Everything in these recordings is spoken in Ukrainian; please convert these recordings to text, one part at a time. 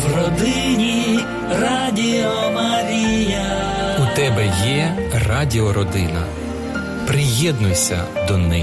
В родині Радіо Марія. У тебе є радіородина. Приєднуйся до неї.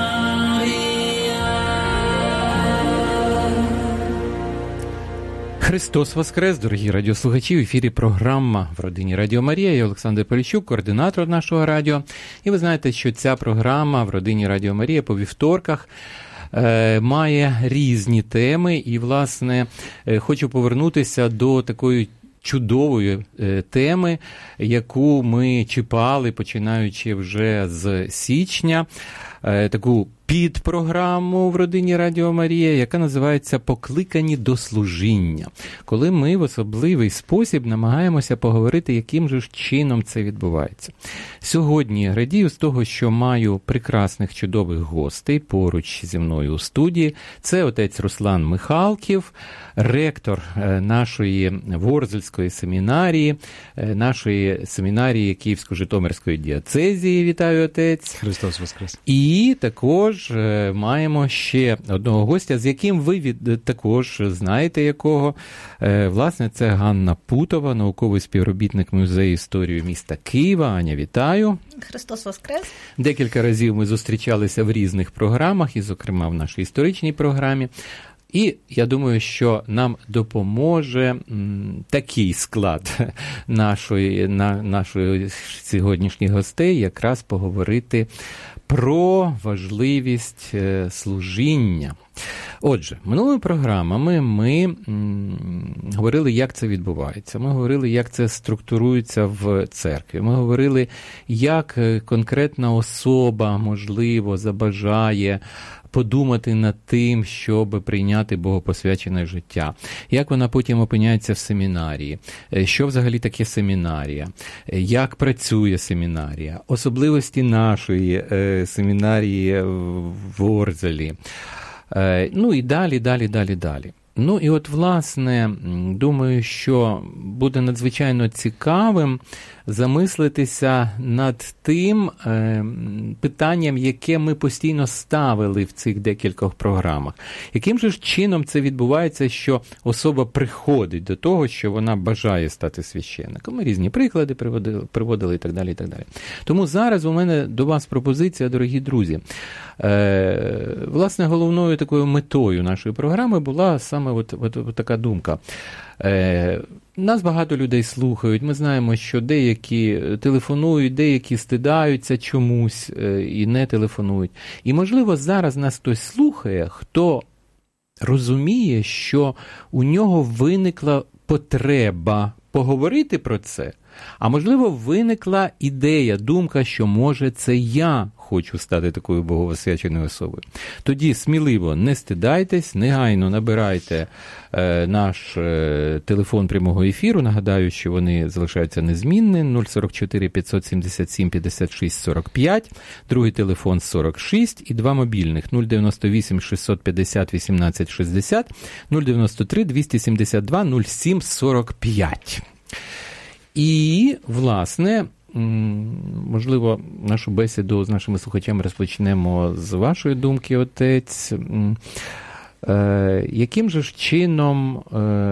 Христос Воскрес, дорогі радіослухачі, в ефірі програма «В родині Радіо Марія». Я Олександр Поліщук, координатор нашого радіо. І ви знаєте, що ця програма «В родині Радіо Марія» по вівторках має різні теми. І, власне, хочу повернутися до такої чудової теми, яку ми чіпали, починаючи вже з січня, таку підпрограму в родині Радіо Марія, яка називається «Покликані до служіння», коли ми в особливий спосіб намагаємося поговорити, яким же ж чином це відбувається. Сьогодні радію з того, що маю прекрасних, чудових гостей поруч зі мною у студії. Це отець Руслан Михалків, ректор нашої Ворзельської семінарії, нашої семінарії Київсько-Житомирської діацезії. Вітаю, отець. Христос Воскрес. І також маємо ще одного гостя, з яким ви також знаєте якого. Власне, це Ганна Путова, науковий співробітник Музею історії міста Києва. Аня, вітаю. Христос Воскрес. Декілька разів ми зустрічалися в різних програмах, і, зокрема, в нашій історичній програмі. І я думаю, що нам допоможе такий склад нашої сьогоднішніх гостей якраз поговорити про важливість служіння. Отже, минулими програмами ми говорили, як це відбувається. Ми говорили, як це структурується в церкві. Ми говорили, як конкретна особа, можливо, забажає подумати над тим, щоб прийняти богопосвячене життя. Як вона потім опиняється в семінарії, що взагалі таке семінарія, як працює семінарія, особливості нашої семінарії в Ворзелі. Ну і далі. Ну і от, власне, думаю, що буде надзвичайно цікавим замислитися над тим питанням, яке ми постійно ставили в цих декількох програмах. Яким же ж чином це відбувається, що особа приходить до того, що вона бажає стати священником? Ми різні приклади приводили і так далі, і так далі. Тому зараз у мене до вас пропозиція, дорогі друзі. Власне, головною такою метою нашої програми була саме от така думка. Нас багато людей слухають, ми знаємо, що деякі телефонують, деякі стидаються чомусь і не телефонують. І, можливо, зараз нас хтось слухає, хто розуміє, що у нього виникла потреба поговорити про це, а можливо, виникла ідея, думка, що, може, це я хочу стати такою богопосвяченою особою. Тоді сміливо не стидайтесь, негайно набирайте наш телефон прямого ефіру. Нагадаю, що вони залишаються незмінними. 044 577 56 45, другий телефон 46 і два мобільних 098 650 18 60, 093 272 07 45. І, власне, можливо, нашу бесіду з нашими слухачами розпочнемо з вашої думки, отець. Яким же ж чином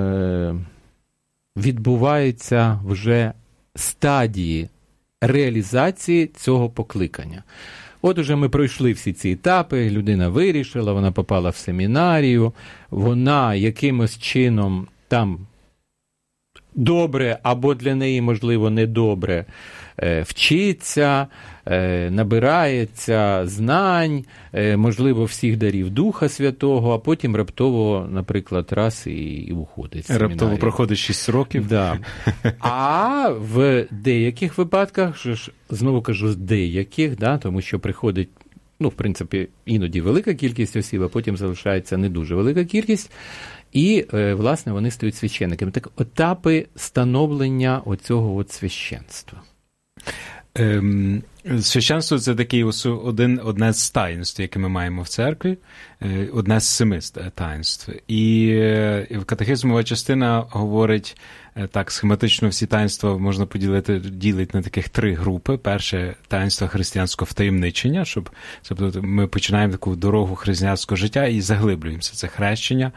відбуваються вже стадії реалізації цього покликання? От уже ми пройшли всі ці етапи, людина вирішила, вона попала в семінарію, вона якимось чином там добре, або для неї, можливо, недобре, вчиться, набирається знань, можливо, всіх дарів Духа Святого, а потім раптово, наприклад, раз і уходить з семінарії. Раптово проходить 6 років. Да. А в деяких випадках, знову кажу, з деяких, да, тому що приходить, в принципі, іноді велика кількість осіб, а потім залишається не дуже велика кількість, і, власне, вони стають священниками. Так, етапи становлення оцього священства. Священство – це такий одне з таїнств, яке ми маємо в церкві, одне з 7 таїнств. І катехизмова частина говорить, так, схематично всі таїнства можна ділити на таких 3 групи. Перше – таїнство християнського втаємничення, тобто ми починаємо таку дорогу християнського життя і заглиблюємося. Це хрещення,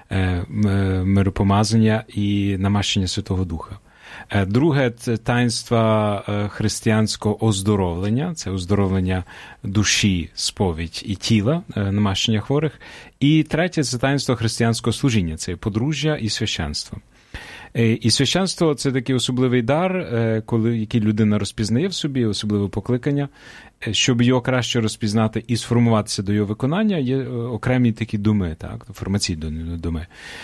миропомазання і намащення Святого Духа. Друге – це таїнство християнського оздоровлення, це оздоровлення душі, сповідь і тіла, намащення хворих. І третє – це таїнство християнського служіння, це подружжя і священство. І священство – це такий особливий дар, який людина розпізнає в собі, особливе покликання. Щоб його краще розпізнати і сформуватися до його виконання, є окремі такі думи, так, формаційні думи.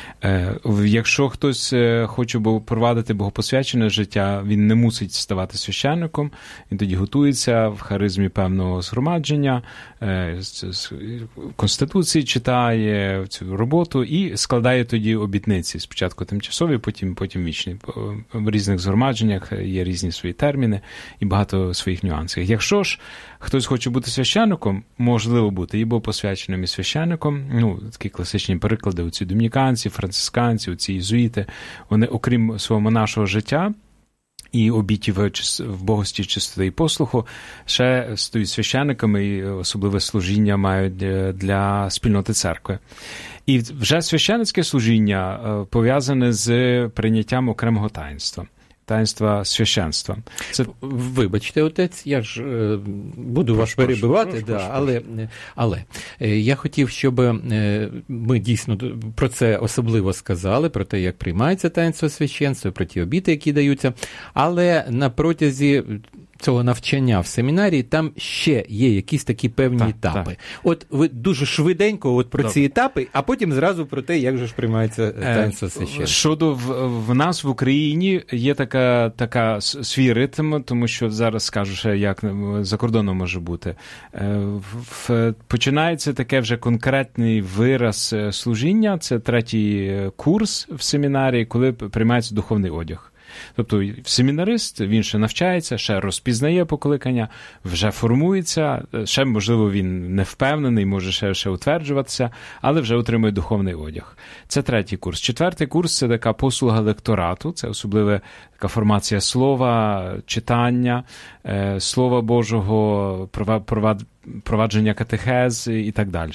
Якщо хтось хоче провадити богопосвячене життя, він не мусить ставати священником, він тоді готується в харизмі певного згромадження, Конституції читає цю роботу і складає тоді обітниці. Спочатку тимчасові, потім вічні. В різних згромадженнях є різні свої терміни і багато своїх нюансів. Якщо ж хтось хоче бути священником, можливо бути і богопосвяченим, і священником. Такі класичні приклади, оці домініканці, францисканці, оці єзуїти, вони, окрім свого монашого життя і обітів в богості, чистоти і послуху, ще стають священниками і особливе служіння мають для спільноти церкви. І вже священницьке служіння пов'язане з прийняттям окремого таїнства. Таїнства священства. Вибачте, отець, я ж буду вас перебивати, але я хотів, щоб ми дійсно про це особливо сказали, про те, як приймається таїнство священства, про ті обіти, які даються, але на протязі цього навчання в семінарії там ще є якісь такі певні етапи. Так. От ви дуже швиденько про ці етапи, а потім зразу про те, як же ж приймається таїнство священства. Щодо в нас в Україні є така свій ритм, тому що зараз скажу ще, як за кордоном може бути. Починається таке вже конкретний вираз служіння, це 3-й курс в семінарії, коли приймається духовний одяг. Тобто семінарист, він ще навчається, ще розпізнає покликання, вже формується, ще, можливо, він не впевнений, може ще утверджуватися, але вже отримує духовний одяг. Це 3-й курс. 4-й курс – це така послуга лекторату, це особливе така формація слова, читання, Слова Божого, провадження катехез і так далі.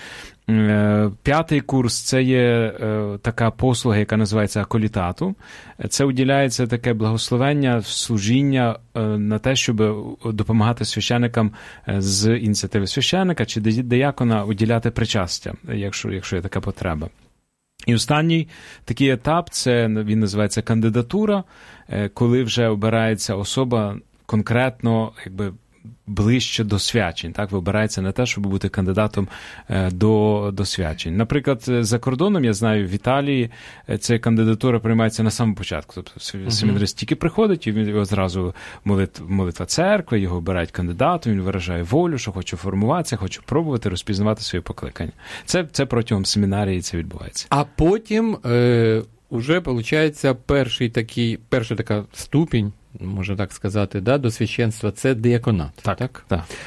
5-й курс – це є така послуга, яка називається аколітату. Це уділяється таке благословення, служіння на те, щоб допомагати священикам з ініціативи священика чи диякона уділяти причастя, якщо є така потреба. І останній такий етап, він називається кандидатура, коли вже обирається особа конкретно, ближче до свячень, так, вибирається на те, щоб бути кандидатом до свячень. Наприклад, за кордоном, я знаю, в Італії ця кандидатура приймається на самому початку. Тобто семінарист тільки приходить, і він одразу молитва церкви, його обирають кандидатом, він виражає волю, що хоче формуватися, хоче пробувати, розпізнавати свої покликання. Це протягом семінарії це відбувається. А потім уже, виходить, перша така ступінь, можна так сказати, до священства – це дияконат. Так.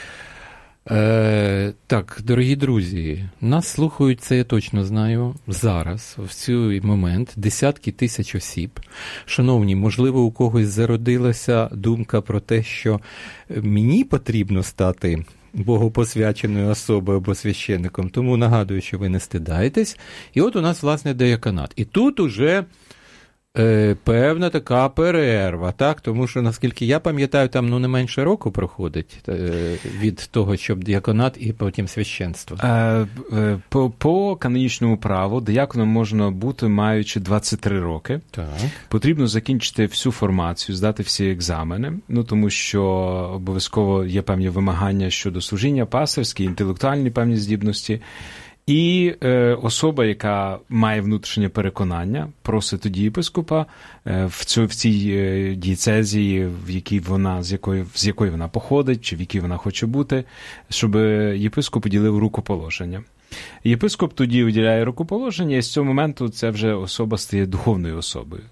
Так, дорогі друзі, нас слухають, це я точно знаю, зараз, в цей момент, десятки тисяч осіб. Шановні, можливо, у когось зародилася думка про те, що мені потрібно стати богопосвяченою особою або священником, тому нагадую, що ви не стидаєтесь. І от у нас, власне, дияконат. І тут уже певна така перерва, так? Тому що, наскільки я пам'ятаю, там не менше року проходить від того, щоб дияконат і потім священство. По канонічному праву дияконом можна бути, маючи 23 роки. Так. Потрібно закінчити всю формацію, здати всі екзамени, тому що обов'язково є певні вимагання щодо служіння, пастирські, інтелектуальні певні здібності. І особа, яка має внутрішнє переконання, просить тоді єпископа в цій дієцезії, з якої вона походить, чи в якій вона хоче бути, щоб єпископ уділив рукоположення. Єпископ тоді уділяє рукоположення, і з цього моменту це вже особа стає духовною особою.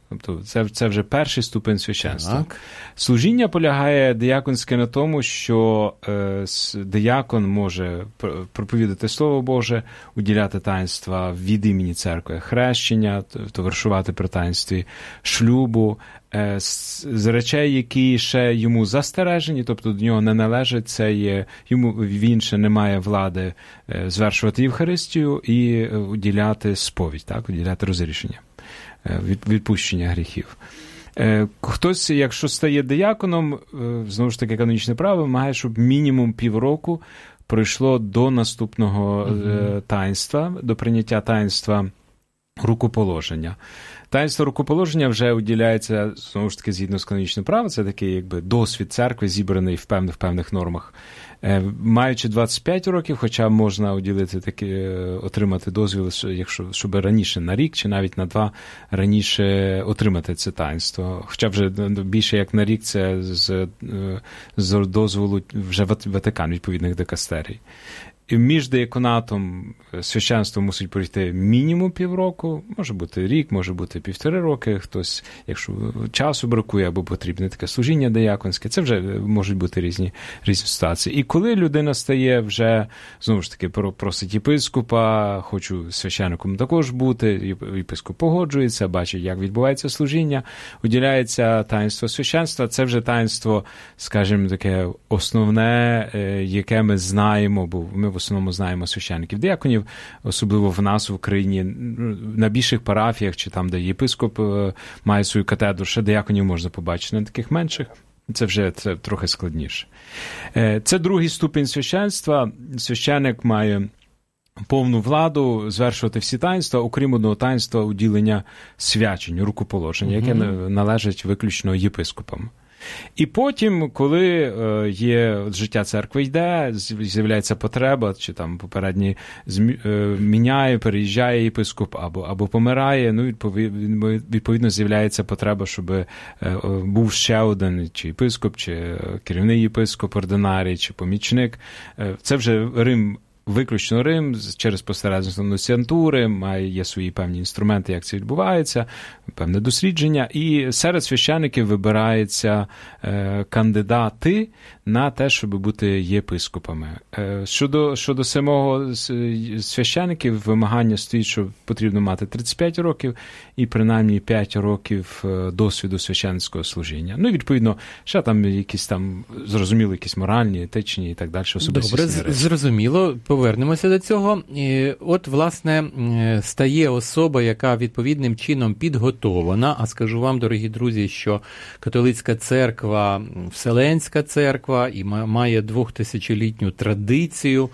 Тобто це вже перший ступень священства. Так. Служіння полягає дияконське на тому, що диякон може проповідати Слово Боже, уділяти таїнства від імені церкви, хрещення, товаришувати при таїнстві шлюбу, з речей, які ще йому застережені, тобто до нього не належать, це є, він ще не має влади звершувати Євхаристію і уділяти сповідь, так, уділяти розрішення, відпущення гріхів. Хтось, якщо стає дияконом, знову ж таки канонічне право, вимагає, щоб мінімум півроку пройшло до наступного таїнства, до прийняття таїнства рукоположення. Таїнство рукоположення вже уділяється, знову ж таки, згідно з канонічним правом, це такий якби досвід церкви, зібраний в певних нормах. Маючи 25 років, хоча можна отримати дозвіл, щоб раніше на рік чи навіть на 2 раніше отримати це таїнство. Хоча вже більше як на рік це з дозволу вже Ватикан, відповідних дикастерій. Між дияконатом священство мусить пройти мінімум півроку, може бути рік, може бути 1,5 роки, хтось, якщо часу бракує або потрібне таке служіння дияконське, це вже можуть бути різні ситуації. І коли людина стає вже, знову ж таки, просить єпископа, хочу священником також бути, єпископ погоджується, бачить, як відбувається служіння, уділяється таїнство священства, це вже таїнство, скажімо, таке основне, яке ми знаємо, бо ми в основному знаємо священників дияконів, особливо в нас в Україні, на більших парафіях, чи там, де єпископ має свою катедру, ще дияконів можна побачити, на таких менших. Це трохи складніше. Це другий ступінь священства. Священник має повну владу звершувати всі таїнства, окрім одного таїнства уділення свячень, рукоположення, яке належить виключно єпископам. І потім, коли життя церкви йде, з'являється потреба, чи там попередні міняє, переїжджає єпископ або помирає, відповідно з'являється потреба, щоб був ще один чи єпископ, чи керівний єпископ, ординарій, чи помічник. Це вже виключно Рим, через посередництво нунціатури, є свої певні інструменти, як це відбувається, певне дослідження, і серед священиків вибираються кандидати на те, щоб бути єпископами. Щодо самого священиків, вимагання стоїть, що потрібно мати 35 років і принаймні 5 років досвіду священницького служіння. Ну, і відповідно, ще там якісь якісь моральні, етичні і так далі особисті. Добре, зрозуміло. Повернемося до цього. І от, власне, стає особа, яка відповідним чином підготовлена. А скажу вам, дорогі друзі, що католицька церква, Вселенська церква, і має 2000-літню традицію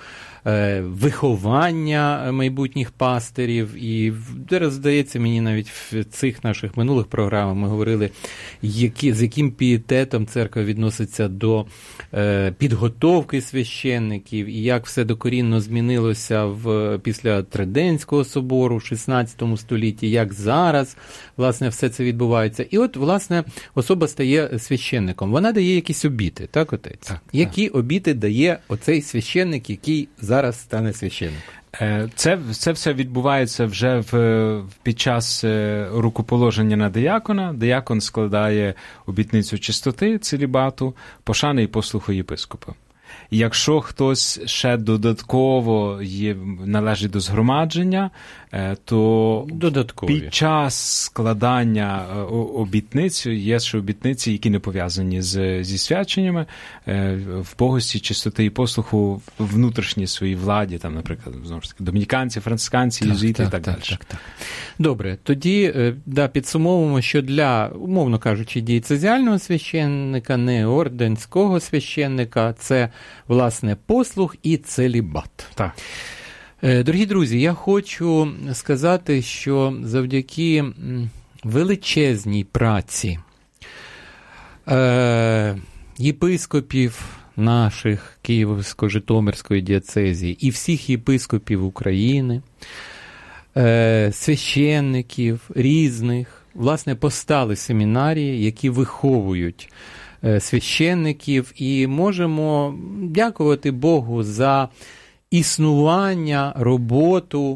виховання майбутніх пастирів. І зараз, здається, мені навіть в цих наших минулих програмах ми говорили, з яким пієтетом церква відноситься до підготовки священників, і як все докорінно змінилося після Триденського собору в XVI столітті, як зараз, власне, все це відбувається. І от, власне, особа стає священником. Вона дає якісь обіти, так, отець? Так, які обіти дає оцей священник, який зараз стане священником? Це все відбувається вже під час рукоположення на диякона. Диякон складає обітницю чистоти, целібату, пошани і послуху єпископа. Якщо хтось ще додатково належить до згромадження, то під час складання обітниць є ще обітниці, які не пов'язані зі свяченнями, в богості, чистоти і послуху внутрішній своїй владі, там, наприклад, знову ж таки, домініканці, францисканці, єзуїти і так далі. Так. Добре, тоді підсумовуємо, що для, умовно кажучи, дієцезіального священника, не орденського священника, це, власне, послух і целібат. Так. Дорогі друзі, я хочу сказати, що завдяки величезній праці єпископів наших Києво-Житомирської дієцезії і всіх єпископів України, священників різних, власне, постали семінарії, які виховують священників, і можемо дякувати Богу за існування, роботу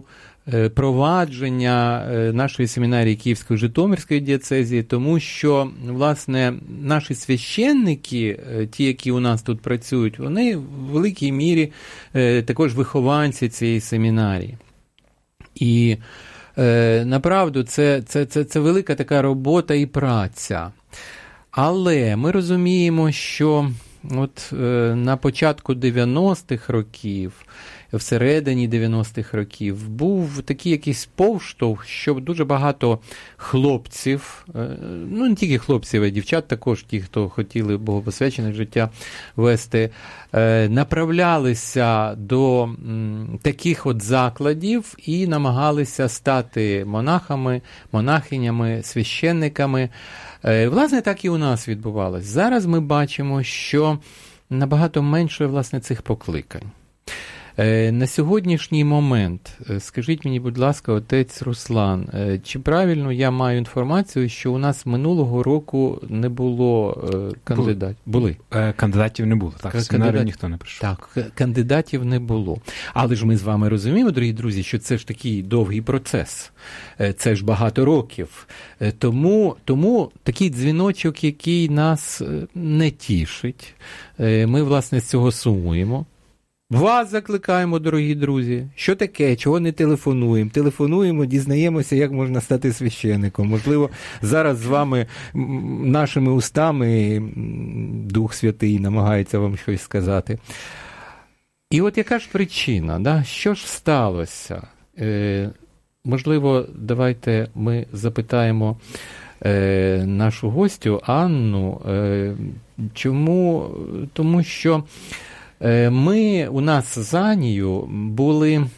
провадження нашої семінарії Київської Житомирської дієцезії, тому що, власне, наші священники, ті, які у нас тут працюють, вони в великій мірі також вихованці цієї семінарії. І направду це велика така робота і праця. Але ми розуміємо, що от на початку 90-х років, всередині 90-х років, був такий якийсь повштовх, що дуже багато хлопців, ну не тільки хлопців, а дівчат також, ті, хто хотіли богопосвячене життя вести, направлялися до таких от закладів і намагалися стати монахами, монахинями, священниками. Власне, так і у нас відбувалось. Зараз ми бачимо, що набагато менше, власне, цих покликань. На сьогоднішній момент, скажіть мені, будь ласка, отець Руслан, чи правильно я маю інформацію, що у нас минулого року не було кандидатів? Були. Кандидатів не було, так, в семінарію ніхто не прийшов. Так, кандидатів не було. Але ж ми з вами розуміємо, дорогі друзі, що це ж такий довгий процес, це ж багато років. Тому такий дзвіночок, який нас не тішить, ми, власне, з цього сумуємо. Вас закликаємо, дорогі друзі. Що таке? Чого не телефонуємо? Телефонуємо, дізнаємося, як можна стати священником. Можливо, зараз з вами, нашими устами, Дух Святий намагається вам щось сказати. І от яка ж причина? Да? Що ж сталося? Можливо, давайте ми запитаємо нашу гостю Анну. Чому? Тому що у нас з Анією були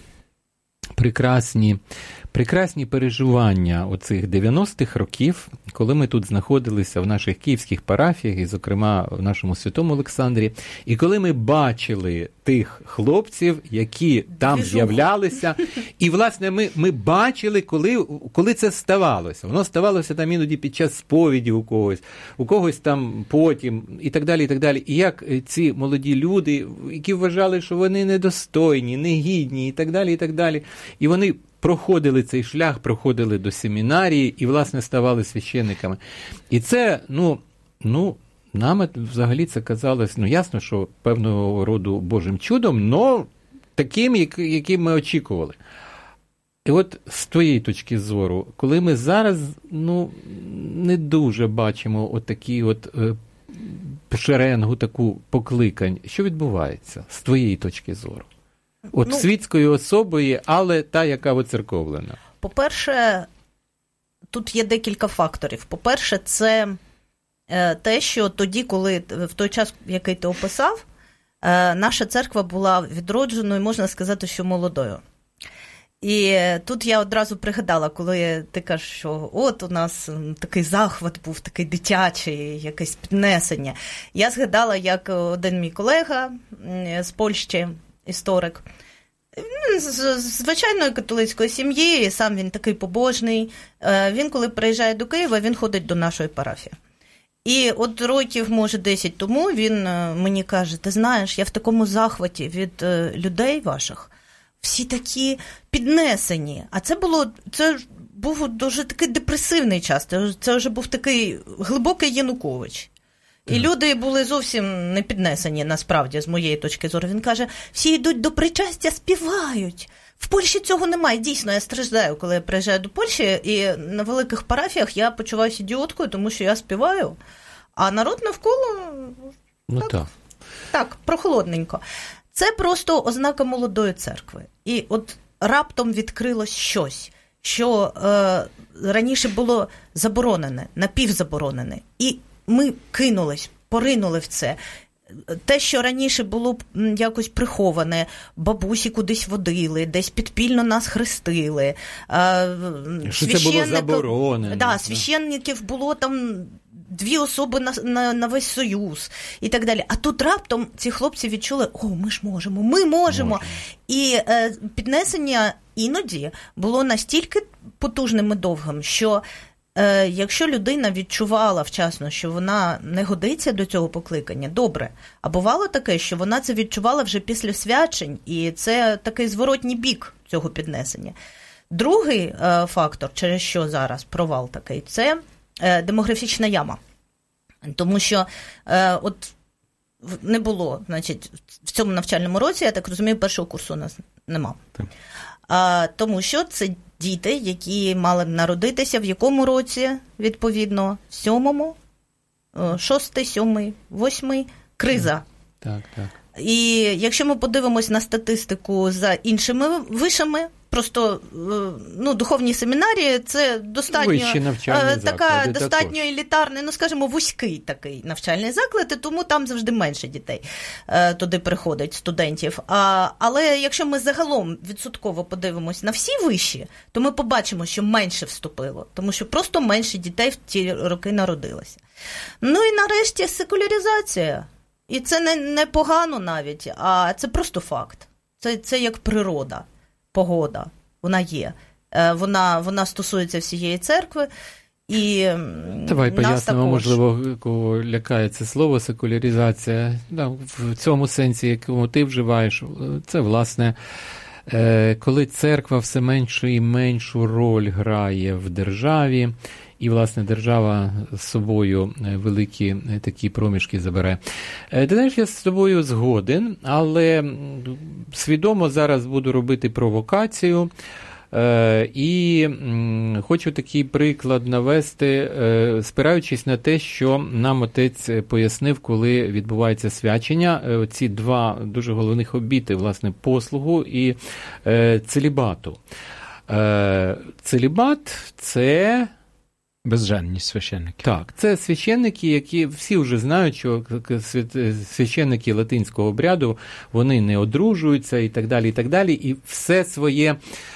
прекрасні переживання оцих 90-х років, коли ми тут знаходилися в наших київських парафіях, і, зокрема, в нашому Святому Олександрі, і коли ми бачили тих хлопців, які там з'являлися, і, власне, ми бачили, коли це ставалося. Воно ставалося там іноді під час сповіді у когось там потім, і так далі, і так далі. І як ці молоді люди, які вважали, що вони недостойні, негідні, і так далі, і вони проходили цей шлях, проходили до семінарії і, власне, ставали священниками. І це, нам взагалі це казалось, ясно, що певного роду Божим чудом, але таким, яким ми очікували. І от з твоєї точки зору, коли ми зараз, не дуже бачимо отакі шеренгу таку покликань, що відбувається з твоєї точки зору? Світської особи, але та, яка оцерковлена. По-перше, тут є декілька факторів. По-перше, це те, що тоді, коли в той час, який ти описав, наша церква була відродженою, можна сказати, що молодою. І тут я одразу пригадала, коли ти кажеш, що от у нас такий захват був, такий дитячий, якесь піднесення. Я згадала, як один мій колега з Польщі, історик, з звичайної католицької сім'ї, сам він такий побожний. Він, коли приїжджає до Києва, він ходить до нашої парафії. І от років, може, 10 тому він мені каже, ти знаєш, я в такому захваті від людей ваших, всі такі піднесені. А це був дуже такий депресивний час, це вже був такий глибокий Янукович. І люди були зовсім не піднесені, насправді, з моєї точки зору. Він каже, всі йдуть до причастя, співають. В Польщі цього немає. Дійсно, я страждаю, коли я приїжджаю до Польщі, і на великих парафіях я почуваюся ідіоткою, тому що я співаю, а народ навколо так, прохолодненько. Це просто ознака молодої церкви. І от раптом відкрилось щось, що раніше було заборонене, напівзаборонене. І ми поринули в це. Те, що раніше було якось приховане, бабусі кудись водили, десь підпільно нас хрестили. Що це було заборонено. Да, священників було там 2 особи на весь Союз і так далі. А тут раптом ці хлопці відчули, ми ж можемо, ми можемо. І піднесення іноді було настільки потужним і довгим, що якщо людина відчувала вчасно, що вона не годиться до цього покликання, добре. А бувало таке, що вона це відчувала вже після свячень, і це такий зворотній бік цього піднесення. Другий фактор, через що зараз провал такий, це демографічна яма. Тому що от не було, значить, в цьому навчальному році, я так розумію, першого курсу у нас нема. Тому що це діти, які мали б народитися в якому році, відповідно, в 7-му, 6-й, 7-й, 8-й, криза. Так. І якщо ми подивимось на статистику за іншими вишами, просто духовні семінарії – це достатньо достатньо елітарний, скажімо, вузький такий навчальний заклад, і тому там завжди менше дітей туди приходить, студентів. Але якщо ми загалом відсотково подивимось на всі виші, то ми побачимо, що менше вступило, тому що просто менше дітей в ті роки народилося. Ну і нарешті секуляризація. І це не погано навіть, а це просто факт. Це як природа. Погода, вона є. Вона стосується всієї церкви. І давай пояснимо, можливо, кого лякає це слово секуляризація. В цьому сенсі, якому ти вживаєш, це, власне, коли церква все меншу і меншу роль грає в державі, і, власне, держава з собою великі такі проміжки забере. Ти знаєш, я з тобою згоден, але свідомо зараз буду робити провокацію. І хочу такий приклад навести, спираючись на те, що нам отець пояснив, коли відбувається свячення, ці два дуже головних обіти, власне, послугу і целібату. Целібат – це... безженність священників. Так, це священники, які всі вже знають, що священники латинського обряду, вони не одружуються і так далі, і так далі. І все своє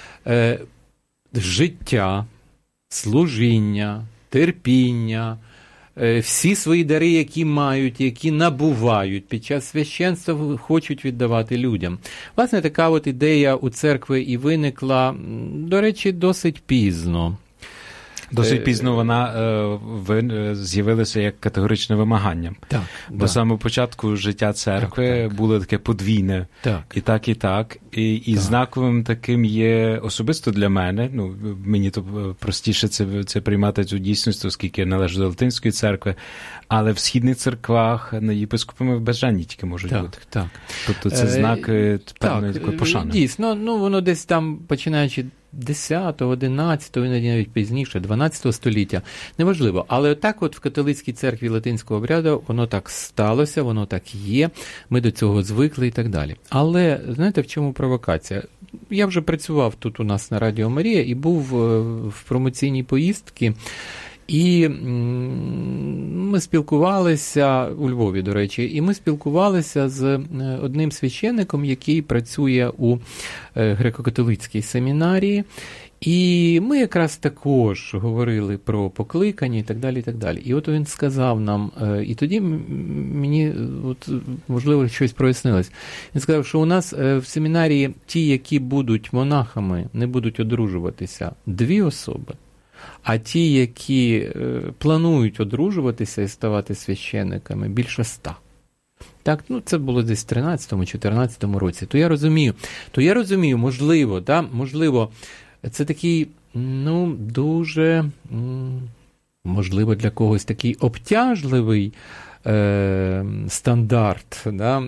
життя, служіння, терпіння, всі свої дари, які мають, які набувають під час священства, хочуть віддавати людям. Власне, така от ідея у церкви і виникла, до речі, досить пізно. Досить пізно вона з'явилася як категоричне вимагання. До самого початку життя церкви було таке подвійне. І так. І знаковим таким є особисто для мене, мені то простіше це приймати цю дійсність, оскільки я належу до Латинської церкви, але в східних церквах єпископами безженні тільки можуть бути. Тобто це знак певної такої пошани. Дійсно, воно десь там, починаючи 10-го, 11-го, навіть пізніше, 12 століття, неважливо. Але так от в католицькій церкві латинського обряду воно так сталося, воно так є, ми до цього звикли і так далі. Але, знаєте, в чому провокація? Я вже працював тут у нас на Радіо Марія і був в промоційній поїздці, і ми спілкувалися у Львові, до речі, і ми спілкувалися з одним священником, який працює у греко-католицькій семінарії, і ми якраз також говорили про покликання і так далі, і так далі. І от він сказав нам, і тоді мені, можливо, щось прояснилось. Він сказав, що у нас в семінарії ті, які будуть монахами, не будуть одружуватися 2 особи. А ті, які планують одружуватися і ставати священниками, більше 100. Так, це було десь в 13-14 році. То я розумію, можливо, це такий, дуже, можливо, для когось такий обтяжливий стандарт,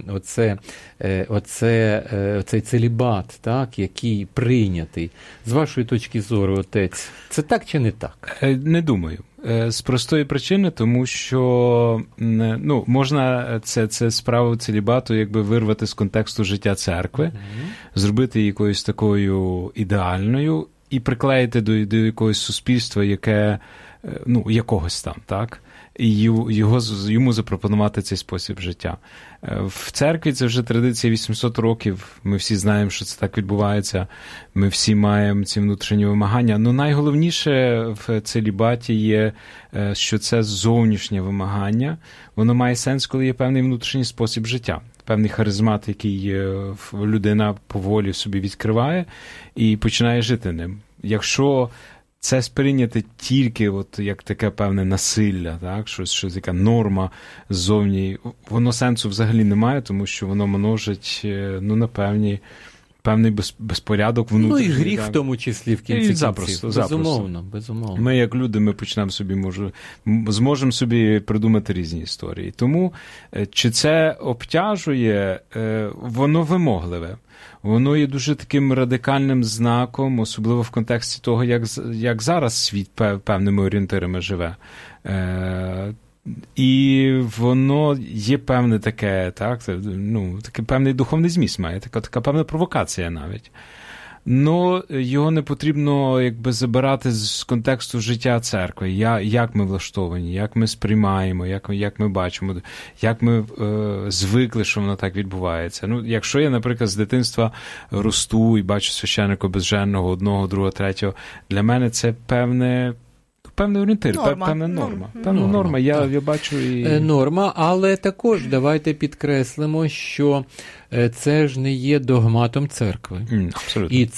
оцей целібат, так, який прийнятий. З вашої точки зору, отець, це так чи не так? Не думаю. З простої причини, тому що можна це справу целібату якби вирвати з контексту життя церкви, зробити її якоюсь такою ідеальною і приклеїти до якогось суспільства, яке, якогось там, так? І йому запропонувати цей спосіб життя. В церкві це вже традиція 800 років, ми всі знаємо, що це так відбувається, ми всі маємо ці внутрішні вимагання. Найголовніше в целібаті є, що це зовнішнє вимагання, воно має сенс, коли є певний внутрішній спосіб життя, певний харизмат, який людина поволі собі відкриває і починає жити ним. Якщо це сприйняти тільки як таке певне насилля, так? Щось яка норма ззовні, воно сенсу взагалі немає, тому що воно множить на певні певний безпорядок внутрішній. Ну і гріх в тому числі в кінці запросто, кінців. Безумовно. Ми, як люди, ми почнемо собі, зможемо собі придумати різні історії. Тому, чи це обтяжує, воно вимогливе. Воно є дуже таким радикальним знаком, особливо в контексті того, як зараз світ певними орієнтирами живе. І воно є певне таке, такий певний духовний зміст має, така певна провокація навіть. Но його не потрібно забирати з контексту життя церкви, як ми влаштовані, як ми сприймаємо, як ми бачимо, як ми звикли, що воно так відбувається. Якщо я, наприклад, з дитинства росту і бачу священника безженного, одного, другого, третього, для мене це певний орієнтир, певна норма. Певна норма, я бачу і... Норма, але також давайте підкреслимо, що це ж не є догматом церкви. Абсолютно. І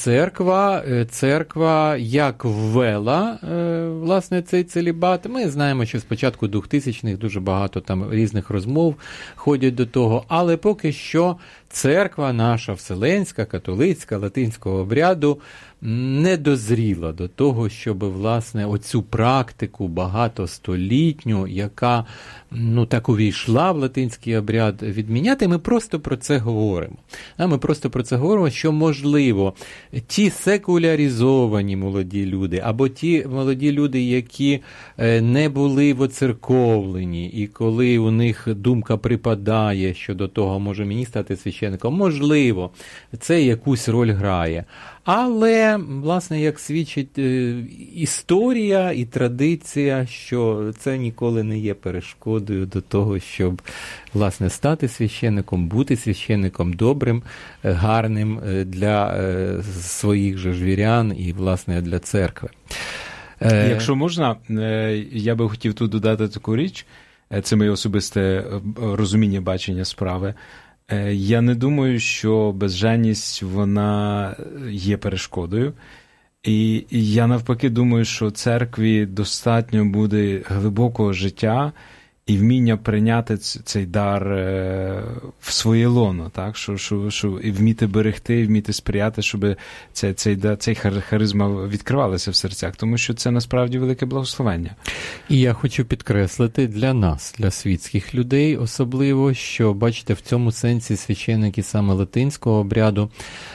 церква як ввела, власне, цей целібат. Ми знаємо, що спочатку 2000-х дуже багато там різних розмов ходять до того, але поки що церква наша вселенська, католицька, латинського обряду не дозріла до того, щоб, власне, оцю практику багатостолітню, яка, так увійшла в латинський обряд, відміняти. Ми просто про це говоримо. Ми просто про це говоримо, що, можливо, ті секуляризовані молоді люди, або ті молоді люди, які не були воцерковлені, і коли у них думка припадає щодо того, може мені стати священником, можливо, це якусь роль грає. Але, власне, як свідчить історія і традиція, що це ніколи не є перешкодою до того, щоб, власне, стати священником, бути священником добрим, гарним для своїх же ж вірян і, власне, для церкви. Якщо можна, я би хотів тут додати таку річ, це моє особисте розуміння, бачення справи. Я не думаю, що безженність, вона є перешкодою. І я навпаки думаю, що церкві достатньо буде глибокого життя і вміння прийняти цей дар в своє лоно, так? Що і вміти берегти, і вміти сприяти, щоб цей харизма відкривалася в серцях, тому що це насправді велике благословення. І я хочу підкреслити для нас, для світських людей особливо, що, бачите, в цьому сенсі священники саме латинського обряду,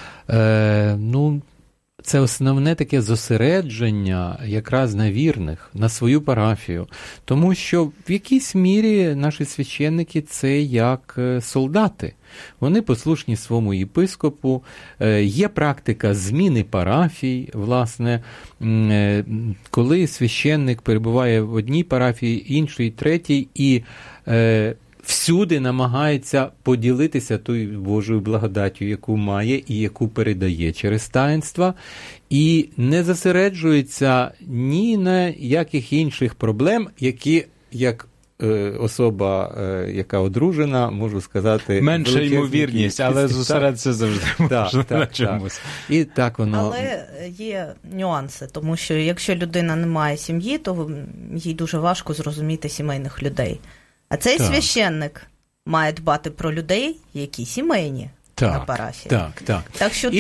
це основне таке зосередження якраз на вірних, на свою парафію. Тому що в якійсь мірі наші священники – це як солдати. Вони послушні своєму єпископу. Є практика зміни парафій, власне, коли священник перебуває в одній парафії, іншій, третій, і всюди намагається поділитися тою Божою благодаттю, яку має і яку передає через таїнства, і не зосереджується ні на яких інших проблем, які, як особа, яка одружена, можу сказати... Менша ймовірність, але зосередитися завжди можна на чомусь. І так воно... Але є нюанси, тому що якщо людина не має сім'ї, то їй дуже важко зрозуміти сімейних людей. А цей священник має дбати про людей, які сімейні на парафії. Так що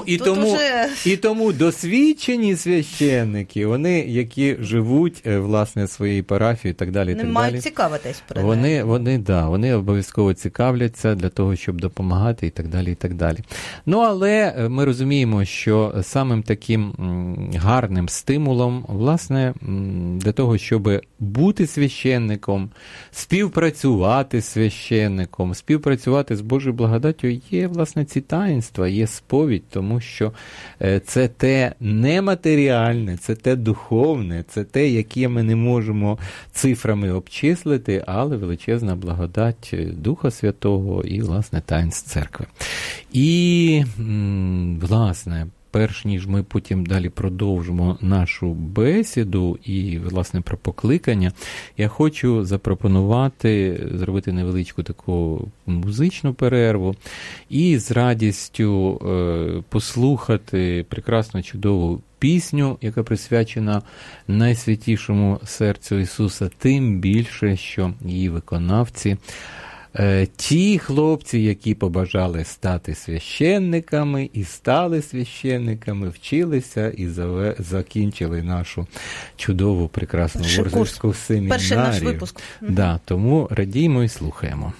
і тому досвідчені священники, вони, які живуть, власне, своєю парафією і так далі. Вони мають цікавитись про неї. Вони обов'язково цікавляться для того, щоб допомагати і так далі, і так далі. Але ми розуміємо, що самим таким гарним стимулом, власне, для того, щоб бути священником, співпрацювати з священником, співпрацювати з Божою благодаттю, є, власне, ці таїнства, є сповідь, тому що це те нематеріальне, це те духовне, це те, яке ми не можемо цифрами обчислити, але величезна благодать Духа Святого і, власне, таїнств церкви. І, власне, перш ніж ми потім далі продовжимо нашу бесіду і, власне, про покликання, я хочу запропонувати зробити невеличку таку музичну перерву і з радістю послухати прекрасну, чудову пісню, яка присвячена найсвятішому серцю Ісуса, тим більше, що її виконавці ті хлопці, які побажали стати священниками і стали священниками, вчилися і закінчили нашу чудову, прекрасну Ворзельську семінарію. Перший наш випуск. Да, тому радіймо і слухаємо.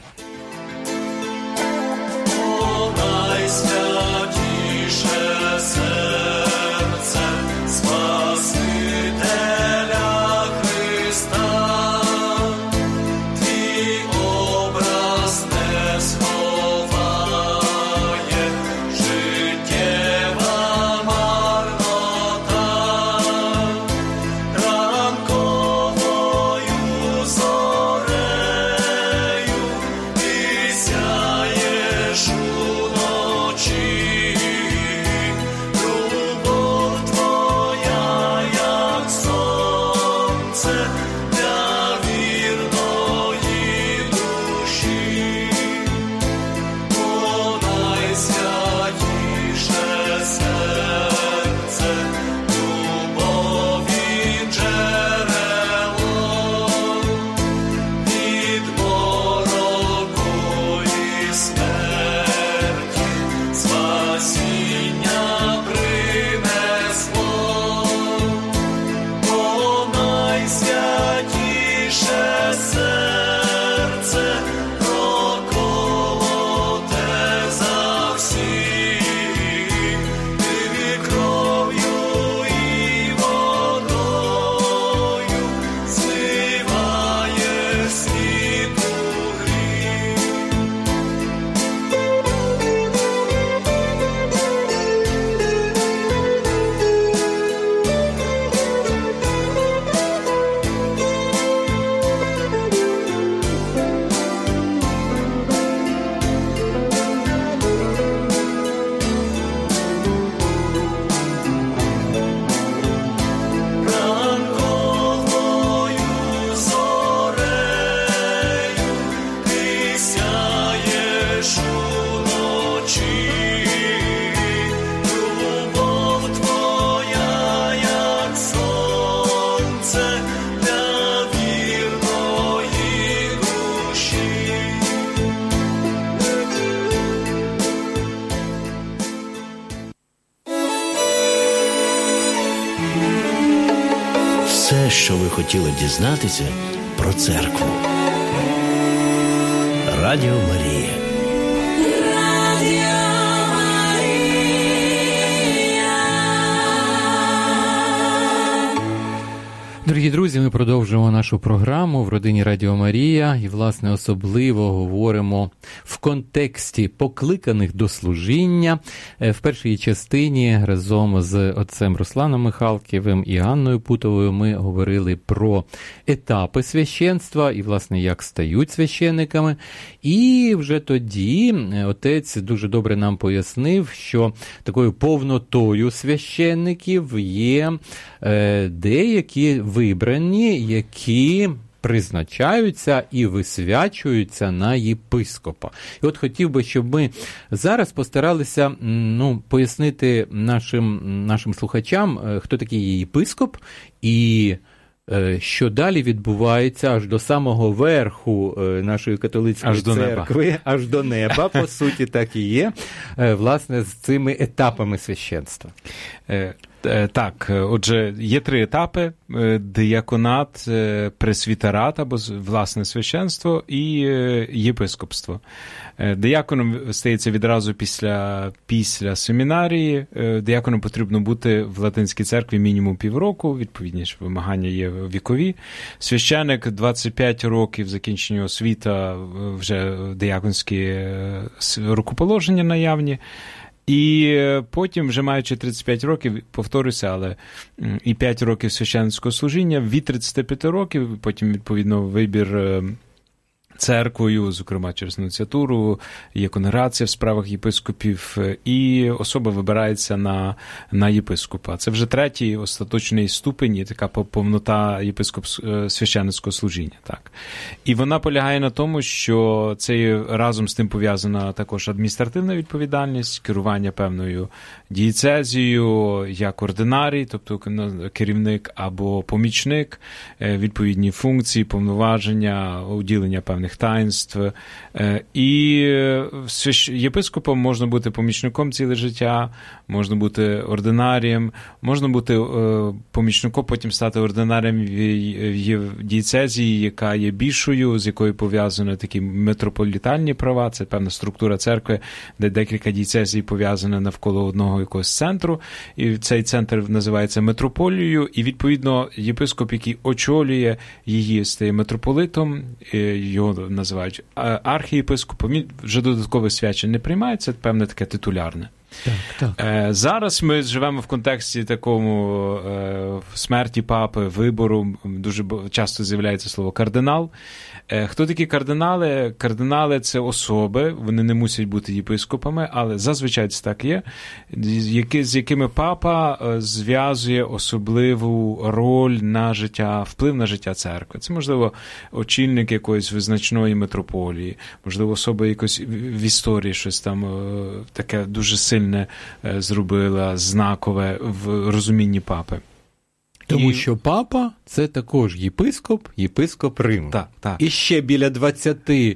Все, що ви хотіли дізнатися про церкву. Радіо Марія. Дорогі друзі, ми продовжуємо нашу програму в родині Радіо Марія і, власне, особливо говоримо в контексті покликаних до служіння. В першій частині разом з отцем Русланом Михалківим і Анною Путовою ми говорили про етапи священства і, власне, як стають священниками. І вже тоді отець дуже добре нам пояснив, що такою повнотою священників є деякі вибрані, які призначаються і висвячуються на єпископа. І от хотів би, щоб ми зараз постаралися пояснити нашим слухачам, хто такий є єпископ і що далі відбувається аж до самого верху нашої католицької церкви, аж до неба, по суті, так і є, власне, з цими етапами священства. Так, отже, є 3 етапи: дияконат, пресвітерат або власне священство і єпископство. Дияконом стається відразу після семінарії. Дияконом потрібно бути в латинській церкві мінімум півроку, відповідні ж вимагання є вікові. Священик 25 років закінчення освіта, вже дияконські рукоположення наявні. І потім, вже маючи 35 років, повторюся, але і 5 років священницького служіння, від 35 років, потім, відповідно, вибір церквою, зокрема через нунціатуру, є конгрегація в справах єпископів, і особа вибирається на єпископа. Це вже 3-й остаточний ступень і така повнота священницького служіння. Так. І вона полягає на тому, що це разом з тим пов'язана також адміністративна відповідальність, керування певною дієцезією, як ординарій, тобто керівник або помічник, відповідні функції, повноваження, уділення певних священних таїнств. І єпископом можна бути помічником ціле життя, можна бути ординарієм, можна бути помічником, потім стати ординарієм в дієцезії, яка є більшою, з якою пов'язані такі митрополітальні права, це певна структура церкви, де декілька дієцезій пов'язані навколо одного якогось центру, і цей центр називається митрополією, і відповідно єпископ, який очолює її, стає митрополитом, його називають архієпископом, він вже додаткове свячення не приймає, це певне таке титулярне. Так. Зараз ми живемо в контексті такому смерті папи, вибору, дуже часто з'являється слово кардинал. Хто такі кардинали? Кардинали – це особи, вони не мусять бути єпископами, але зазвичай це так є, з якими папа зв'язує особливу роль на життя, вплив на життя церкви. Це, можливо, очільник якоїсь визначної митрополії, можливо, особа якось в історії щось там таке дуже сильне зробила, знакове в розумінні папи. Тому що папа – це також єпископ Риму. Так. І ще біля 20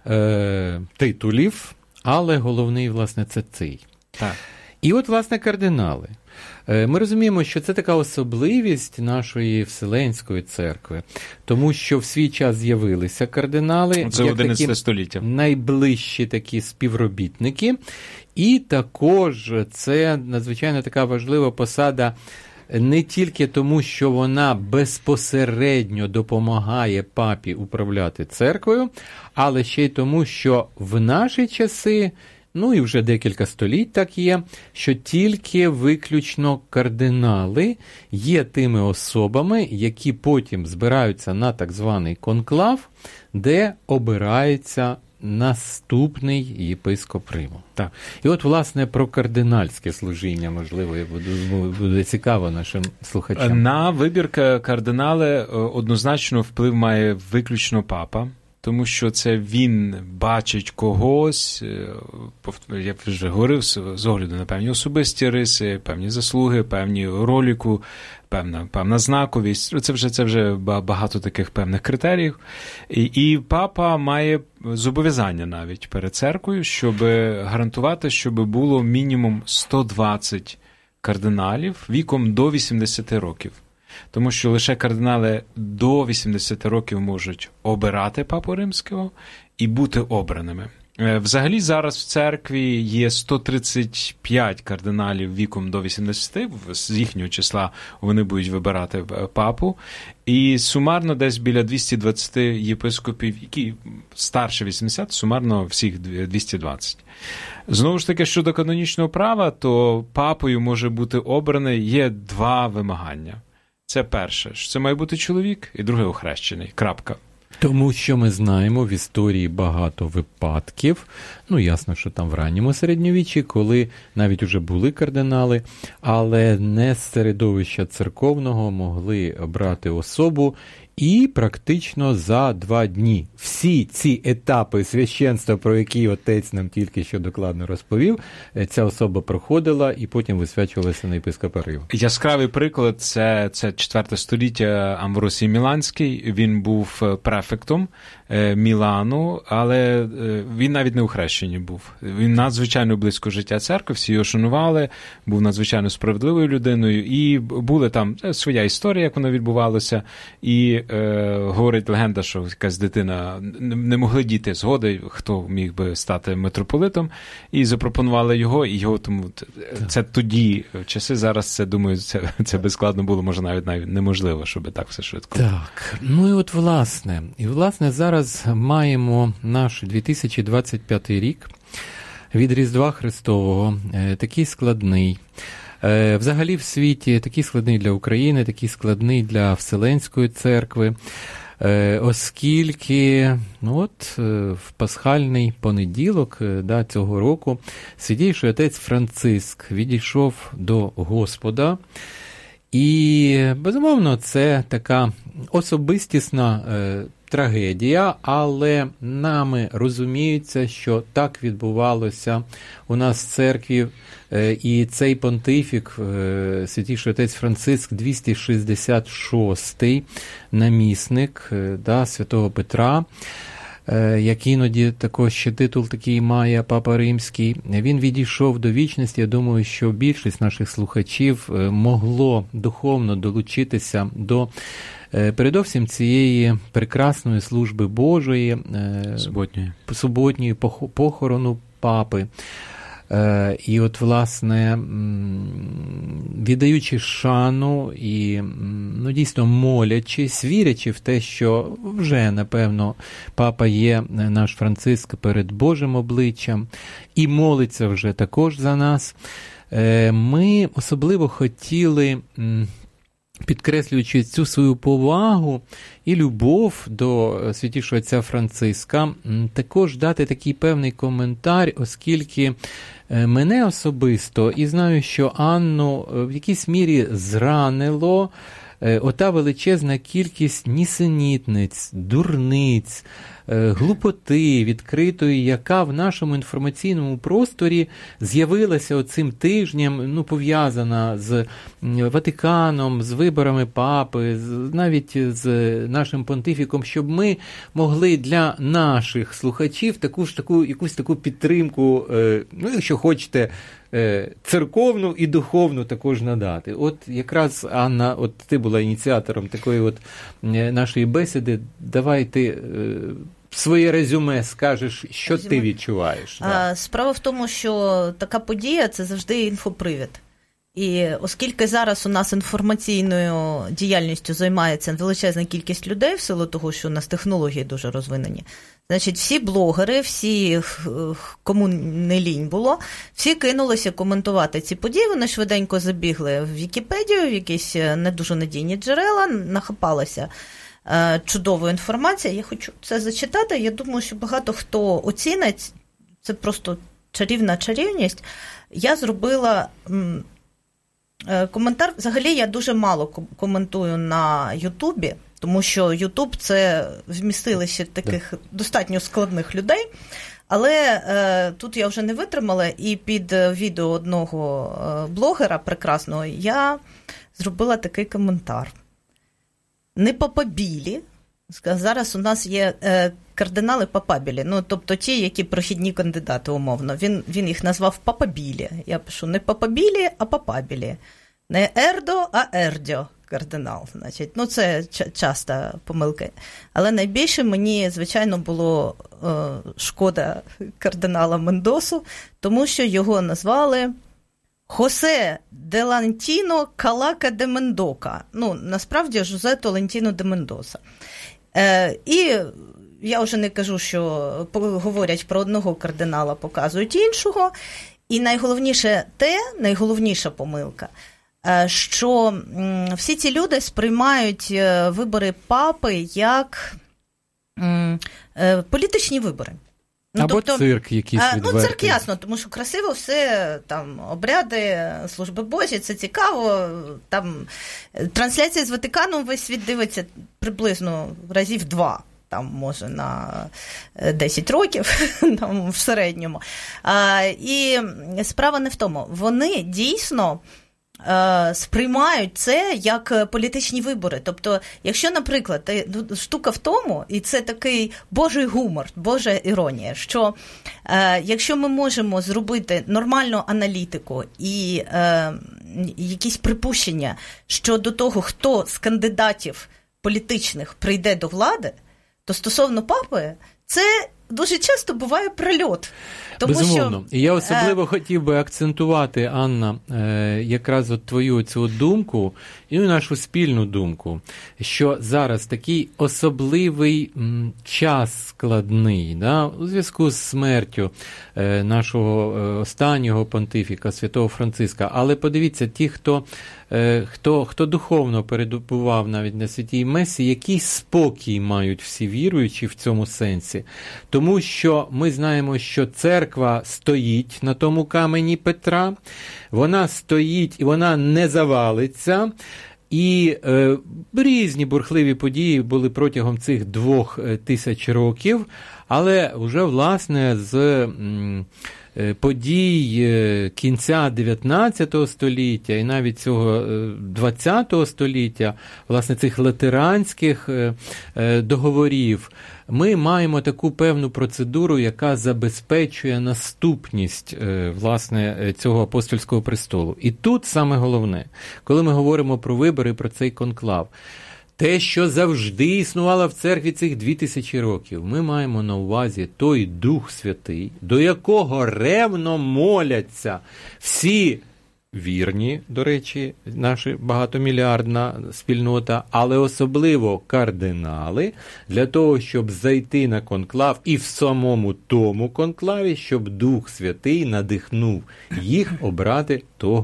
титулів, але головний, власне, це цей. Так. І от, власне, кардинали. Ми розуміємо, що це така особливість нашої Вселенської церкви, тому що в свій час з'явилися кардинали, це як 11 такі століття. Найближчі такі співробітники, і також це надзвичайно така важлива посада не тільки тому, що вона безпосередньо допомагає папі управляти церквою, але ще й тому, що в наші часи, ну і вже декілька століть так є, що тільки виключно кардинали є тими особами, які потім збираються на так званий конклав, де обирається наступний єпископ Риму. Так. І от, власне, про кардинальське служіння, можливо, буде цікаво нашим слухачам. На вибір кардинали однозначно вплив має виключно папа, тому що це він бачить когось, я вже говорив, з огляду на певні особисті риси, певні заслуги, певні роліку, певна знаковість. Це вже багато таких певних критеріїв. І папа має зобов'язання навіть перед церквою, щоб гарантувати, щоб було мінімум 120 кардиналів віком до 80 років. Тому що лише кардинали до 80 років можуть обирати папу римського і бути обраними. Взагалі зараз в церкві є 135 кардиналів віком до 80, з їхнього числа вони будуть вибирати папу, і сумарно десь біля 220 єпископів, які старше 80, сумарно всіх 220. Знову ж таки, щодо канонічного права, то папою може бути обраний, є два вимагання. Це перше, що це має бути чоловік, і друге – охрещений. Крапка. Тому що ми знаємо в історії багато випадків, ну ясно, що там в ранньому середньовіччі, коли навіть уже були кардинали, але не з середовища церковного могли обрати особу, і практично за 2 дні всі ці етапи священства, про які отець нам тільки що докладно розповів, ця особа проходила і потім висвячувалася на єпископа Риму. Яскравий приклад – це 4 століття Амвросій Міланський. Він був префектом Мілану, але він навіть не у хрещенні був. Він надзвичайно близько життя церкви, всі його шанували, був надзвичайно справедливою людиною, і були там своя історія, як вона відбувалася, і говорить легенда, що якась дитина, не могли діти згоди, хто міг би стати митрополитом, і запропонували його, і його тому це тоді часи, зараз це, думаю, це безскладно було, може навіть неможливо, щоб так все швидко. Так, ну і от власне зараз маємо наш 2025 рік від Різдва Христового, такий складний. Взагалі в світі такий складний для України, такий складний для Вселенської церкви, оскільки в пасхальний понеділок цього року святійший отець Франциск відійшов до Господа. І, безумовно, це така особистісна трагедія, але нами розуміється, що так відбувалося у нас в церкві, і цей понтифік, святійший отець Франциск, 266-й намісник святого Петра, як іноді також ще титул такий має Папа Римський, він відійшов до вічності. Я думаю, що більшість наших слухачів могло духовно долучитися до передовсім цієї прекрасної служби Божої, суботньої похорону папи. І от, власне, віддаючи шану і, дійсно молячись, вірячи в те, що вже, напевно, папа є, наш Франциск, перед Божим обличчям, і молиться вже також за нас, ми особливо хотіли, підкреслюючи цю свою повагу і любов до святішого отця Франциска, також дати такий певний коментар, оскільки мене особисто, і знаю, що Анну в якійсь мірі зранило ота величезна кількість нісенітниць, дурниць, глупоти відкритої, яка в нашому інформаційному просторі з'явилася оцим тижнем, пов'язана з Ватиканом, з виборами папи, навіть з нашим понтифіком, щоб ми могли для наших слухачів якусь таку підтримку, якщо хочете, церковну і духовну також надати. От якраз, Анна, от ти була ініціатором такої от нашої бесіди. Давай ти своє резюме скажеш, що ти відчуваєш. Справа в тому, що така подія – це завжди інфопривід. І оскільки зараз у нас інформаційною діяльністю займається величезна кількість людей в силу того, що у нас технології дуже розвинені, значить, всі блогери, всі, кому не лінь було, всі кинулися коментувати ці події, вони швиденько забігли в Вікіпедію, в якісь не дуже надійні джерела, нахапалася чудова інформація. Я хочу це зачитати, я думаю, що багато хто оцінить, це просто чарівна чарівність. Я зробила коментар, взагалі я дуже мало коментую на Ютубі, тому що Ютуб – це вмістилище таких достатньо складних людей, але тут я вже не витримала, і під відео одного блогера прекрасного я зробила такий коментар. Не папабілі, зараз у нас є кардинали папабілі, тобто ті, які прохідні кандидати, умовно. Він їх назвав папабілі. Я пишу не папабілі, а папабілі. Не Ердо, а Ердьо кардинал. Значить. Це часто помилки. Але найбільше мені, звичайно, було шкода кардинала Мендосу, тому що його назвали Хосе де Лантіно Калака де Мендока. Насправді, Жозе Толентіно де Мендоса. І я вже не кажу, що говорять про одного кардинала, показують іншого. І найголовніша помилка, що всі ці люди сприймають вибори папи як політичні вибори. Або цирк якийсь відвертий. Цирк ясно, тому що красиво все, там, обряди, служби Божі, це цікаво, там, трансляції з Ватикану весь світ дивиться приблизно разів 2, там, може, на 10 років, там, в середньому. І справа не в тому, вони дійсно сприймають це як політичні вибори. Тобто, якщо, наприклад, штука в тому, і це такий божий гумор, божа іронія, що якщо ми можемо зробити нормальну аналітику і якісь припущення щодо того, хто з кандидатів політичних прийде до влади, то стосовно папи, це дуже часто буває прольот. Безумовно. І я особливо хотів би акцентувати, Анна, якраз от твою цю думку і нашу спільну думку, що зараз такий особливий час складний, у зв'язку з смертю нашого останнього понтифіка, святого Франциска. Але подивіться, ті, хто духовно перебував навіть на святій Месі, який спокій мають всі віруючі в цьому сенсі. Тому що ми знаємо, що церква стоїть на тому камені Петра, вона стоїть і вона не завалиться. І різні бурхливі події були протягом цих 2000 років, Але вже, власне, з подій кінця 19 століття і навіть цього 20 століття, власне, цих латеранських договорів, ми маємо таку певну процедуру, яка забезпечує наступність, власне, цього апостольського престолу. І тут саме головне, коли ми говоримо про вибори, про цей конклав, те, що завжди існувало в церкві цих 2000 років, ми маємо на увазі той Дух Святий, до якого ревно моляться всі вірні, до речі, наша багатомільярдна спільнота, але особливо кардинали, для того, щоб зайти на конклав і в самому тому конклаві, щоб Дух Святий надихнув їх обрати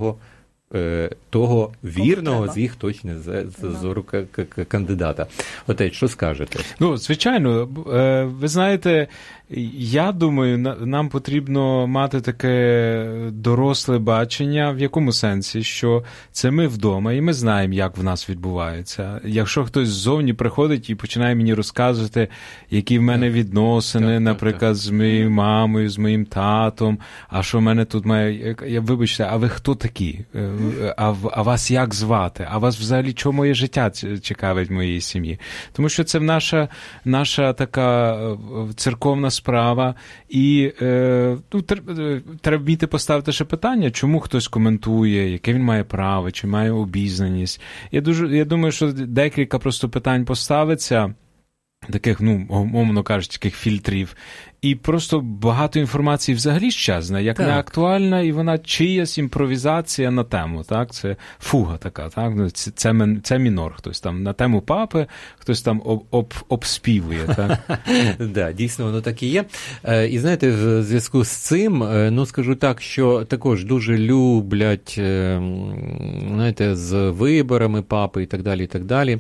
того вірного з їх точно зору кандидата. Отець, що скажете? Ну, звичайно, ви знаєте, я думаю, нам потрібно мати таке доросле бачення, в якому сенсі, що це ми вдома, і ми знаємо, як в нас відбувається. Якщо хтось ззовні приходить і починає мені розказувати, які в мене відносини, наприклад, з моєю мамою, з моїм татом, а що в мене тут має... Вибачте, а ви хто такі? А вас як звати? А вас взагалі чого моє життя цікавить моєї сім'ї? Тому що це наша така церковна справа, і треба вміти поставити ще питання, чому хтось коментує, яке він має право, чи має обізнаність. Я думаю, що декілька просто питань поставиться, таких, умовно кажучи, таких фільтрів, і просто багато інформації взагалі щезне, як не актуальна, і вона чиясь імпровізація на тему, так? Це фуга така, так? Це мінор, хтось там на тему папи, хтось там обспівує, так? Да, дійсно, воно так і є. І знаєте, в зв'язку з цим, скажу так, що також дуже люблять, знаєте, з виборами папи і так далі,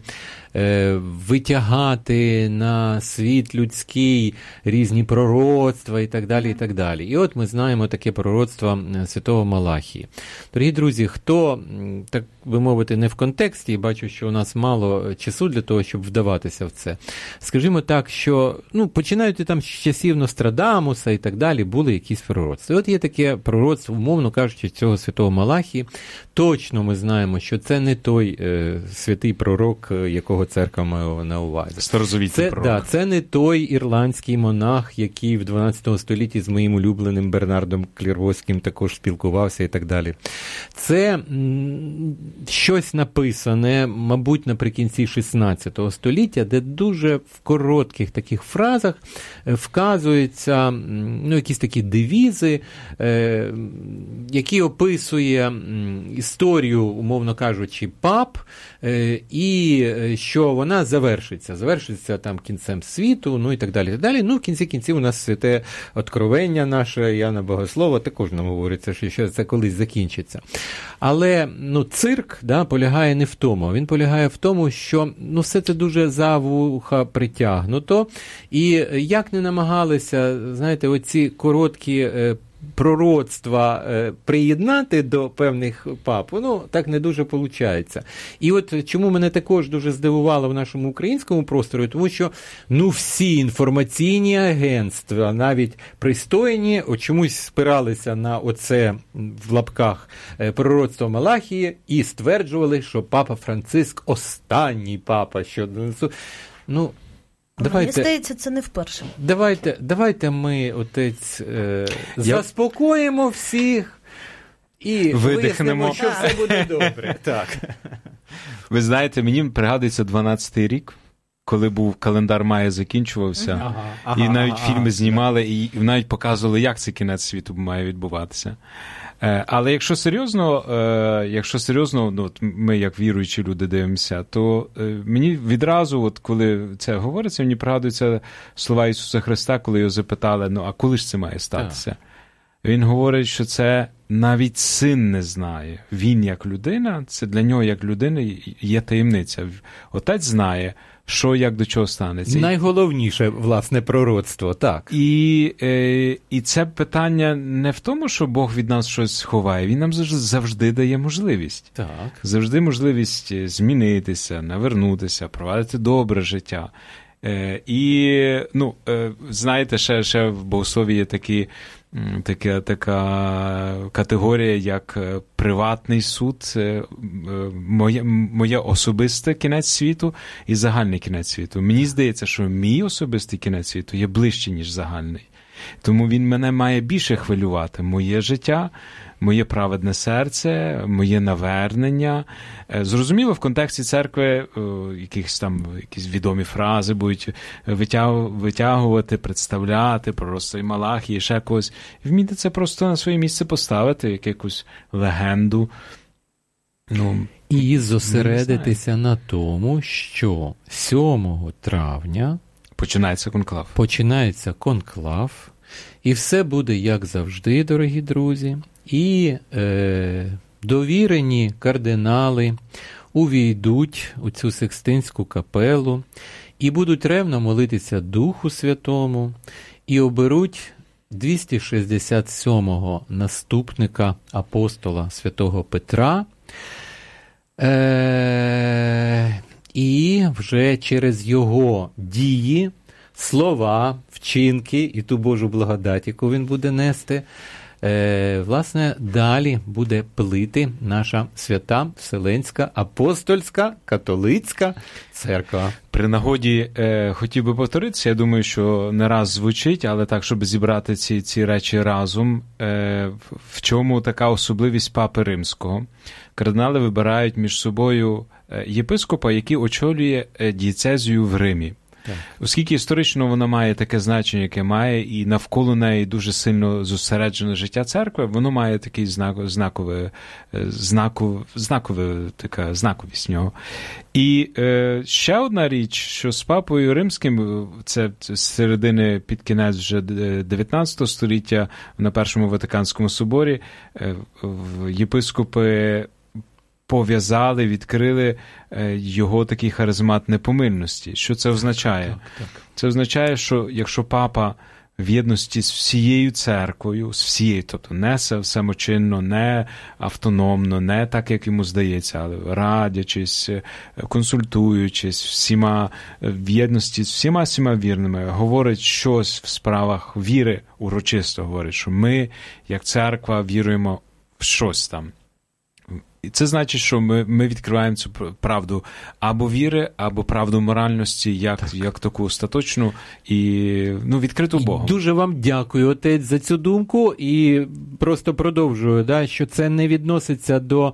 витягати на світ людський різні пророцтва і так далі, і так далі. І от ми знаємо таке пророцтво святого Малахії. Дорогі друзі, хто, так би мовити, не в контексті, і бачу, що у нас мало часу для того, щоб вдаватися в це, скажімо так, що, починаючи там з часів Нострадамуса і так далі, були якісь пророцтва. І от є таке пророцтво, умовно кажучи, цього святого Малахії. Точно ми знаємо, що це не той святий пророк, якого церква має на увазі. Старозавітний пророк. Да, це не той ірландський монах, який в 12 столітті з моїм улюбленим Бернардом Клірвоським також спілкувався і так далі. Це щось написане, мабуть, наприкінці 16 століття, де дуже в коротких таких фразах вказуються якісь такі девізи, які описує історію, умовно кажучи, пап, і що вона завершиться там кінцем світу, і так далі, в кінці кінців у нас святе откровення наше, Яна Богослова, також нам говориться, що це колись закінчиться. Але, цирк, полягає не в тому, він полягає в тому, що, все це дуже за вуха притягнуто, і як не намагалися, знаєте, оці короткі пророцтва приєднати до певних пап, так не дуже виходить. І от чому мене також дуже здивувало в нашому українському просторі, тому що, всі інформаційні агентства, навіть пристойні, чомусь спиралися на оце, в лапках, пророцтво Малахії і стверджували, що папа Франциск останній папа, що, Мені здається, це не вперше. Давайте ми, отець, заспокоїмо всіх і вияснимо, що все буде добре. Так. Ви знаєте, мені пригадується 12-й рік, коли був календар Майя закінчувався, і навіть фільми знімали, і навіть показували, як цей кінець світу має відбуватися. Але якщо серйозно, ми як віруючі люди дивимося, то мені відразу, коли це говориться, мені пригадуються слова Ісуса Христа, коли його запитали, а коли ж це має статися? Він говорить, що це навіть син не знає. Він як людина, це для нього як людини є таємниця. Отець знає, що, як, до чого станеться. Найголовніше, власне, пророцтво, так. І це питання не в тому, що Бог від нас щось ховає, Він нам завжди дає можливість. Так. Завжди можливість змінитися, навернутися, провадити добре життя. І, знаєте, ще в богослов'ї є така категорія, як приватний суд, моє особисте кінець світу і загальний кінець світу. Мені здається, що мій особистий кінець світу є ближче, ніж загальний. Тому він мене має більше хвилювати. Моє життя, моє праведне серце, моє навернення. Зрозуміло, в контексті церкви якісь відомі фрази будуть витягувати, представляти, пророцтво і Малахії, ще когось. Вміти це просто на своє місце поставити, якусь легенду. І зосередитися на тому, що 7 травня починається конклав, і все буде як завжди, дорогі друзі. І довірені кардинали увійдуть у цю Сикстинську капелу і будуть ревно молитися Духу Святому і оберуть 267-го наступника апостола святого Петра. І вже через його дії, слова, вчинки і ту Божу благодать, яку він буде нести, власне, далі буде плити наша свята Вселенська апостольська католицька церква. При нагоді хотів би повторитися, я думаю, що не раз звучить, але так, щоб зібрати ці речі разом, в чому така особливість Папи Римського. Кардинали вибирають між собою єпископа, який очолює дієцезію в Римі. Так. Оскільки історично вона має таке значення, яке має, і навколо неї дуже сильно зосереджене життя церкви, воно має такий така знаковість в нього. І ще одна річ, що з Папою Римським, це з середини під кінець вже 19 століття, на Першому Ватиканському соборі, єпископи пов'язали, відкрили його такий харизмат непомильності. Що це означає? Так. Це означає, що якщо папа в єдності з всією церквою, тобто не самочинно, не автономно, не так, як йому здається, але радячись, консультуючись, в єдності з всіма вірними, говорить щось в справах віри, урочисто говорить, що ми, як церква, віруємо в щось там. І це значить, що ми відкриваємо цю правду або віри, або правду моральності, як таку остаточну і відкриту Богом. Дуже вам дякую, отець, за цю думку. І просто продовжую, що це не відноситься до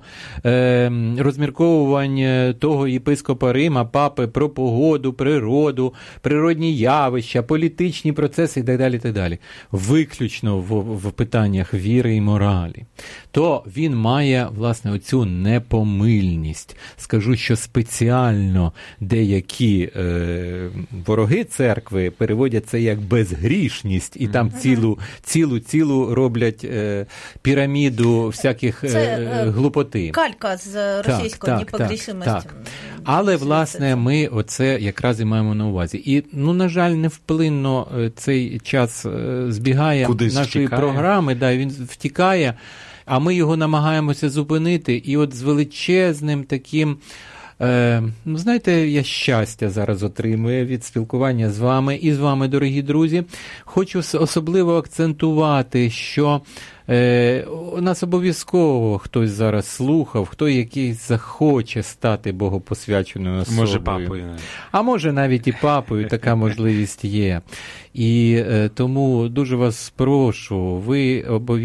розмірковувань того єпископа Рима, папи про погоду, природу, природні явища, політичні процеси і так далі, так далі. Виключно в питаннях віри і моралі. То він має, власне, оцю непомильність. Скажу, що спеціально деякі вороги церкви переводять це як безгрішність, і там цілу роблять піраміду всяких глупоти. Калька з російської непогрішимості. Так. Але, власне, ми оце якраз і маємо на увазі. І, на жаль, невплинно цей час збігає кудись нашої втікає. Програми, він втікає, а ми його намагаємося зупинити. І от з величезним таким, знаєте, я щастя зараз отримую від спілкування з вами і з вами, дорогі друзі. Хочу особливо акцентувати, що нас обов'язково хтось зараз слухав, хто якийсь захоче стати богопосвяченою особою. Може, папою. А може, навіть і папою, така можливість є. І тому дуже вас прошу, ви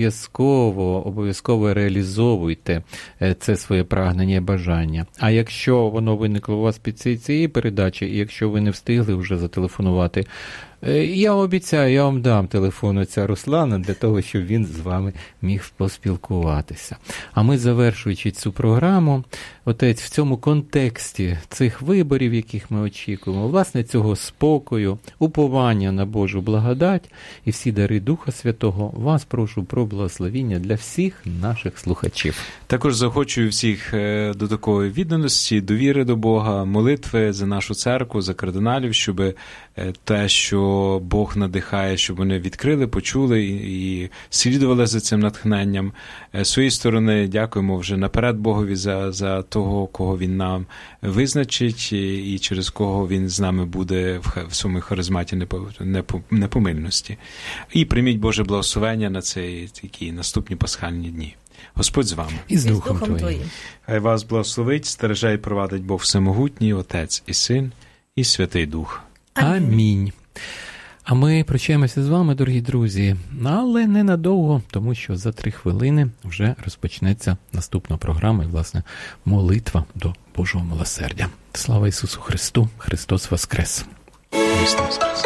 обов'язково реалізовуйте це своє прагнення і бажання. А якщо воно виникло у вас під цієї передачі, і якщо ви не встигли вже зателефонувати, я вам обіцяю, я вам дам телефон отця Руслана для того, щоб він з вами міг поспілкуватися. А ми, завершуючи цю програму, отець, в цьому контексті цих виборів, яких ми очікуємо, власне, цього спокою, уповання на Божу благодать і всі дари Духа Святого, вас прошу про благословіння для всіх наших слухачів. Також заохочую всіх до такої відданості, довіри до Бога, молитви за нашу церкву, за кардиналів, щоб те, що кого Бог надихає, щоб вони відкрили, почули і слідували за цим натхненням. З своєї сторони, дякуємо вже наперед Богові за того, кого Він нам визначить, і через кого Він з нами буде в своєму харизматі непомильності. І прийміть Боже благословення на ці такі наступні пасхальні дні. Господь з вами. І з Духом Твоїм. Хай вас благословить, стереже і провадить Бог Всемогутній, Отець і Син, і Святий Дух. Амінь. А ми прощаємося з вами, дорогі друзі, але ненадовго, тому що за 3 хвилини вже розпочнеться наступна програма і, власне, молитва до Божого милосердя. Слава Ісусу Христу! Христос Воскрес! Христос Воскрес!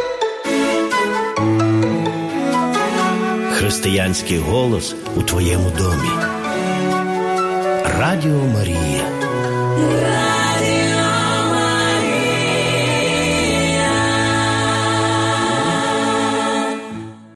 Християнський голос у твоєму домі. Радіо Марія.